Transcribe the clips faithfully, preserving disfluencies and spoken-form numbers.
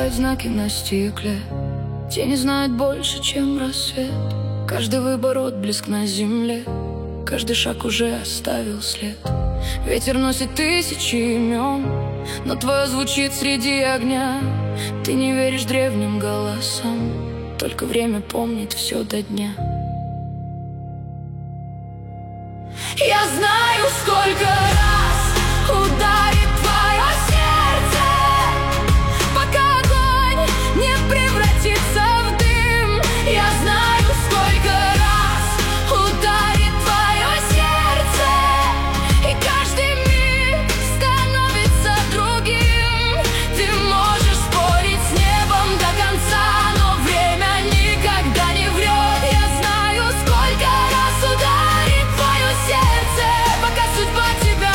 читает знаки на стекле. Тени знают больше, чем рассвет. Каждый выбор отблеск на земле, каждый шаг уже оставил след. Ветер носит тысячи имен, но твое звучит среди огня. Ты не веришь древним голосам, только время помнит все до дня. Я знаю, сколько раз ударит твое сердце, пока огонь не превратится в дым. Я знаю, сколько раз ударит твое сердце, и каждый миг становится другим. Ты можешь спорить с небом до конца, но время никогда не врет. Я знаю, сколько раз ударит твое сердце, пока судьба тебя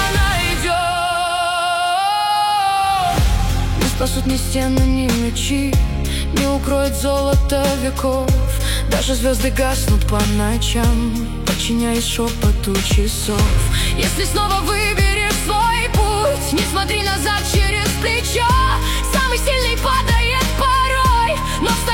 найдет. Не спасут ни стены, ни мечи, не укроет золото веков. Даже звезды гаснут по ночам, подчиняясь шепоту часов. Если снова выберешь свой путь, не смотри назад через плечо. Самый сильный падает порой, но встань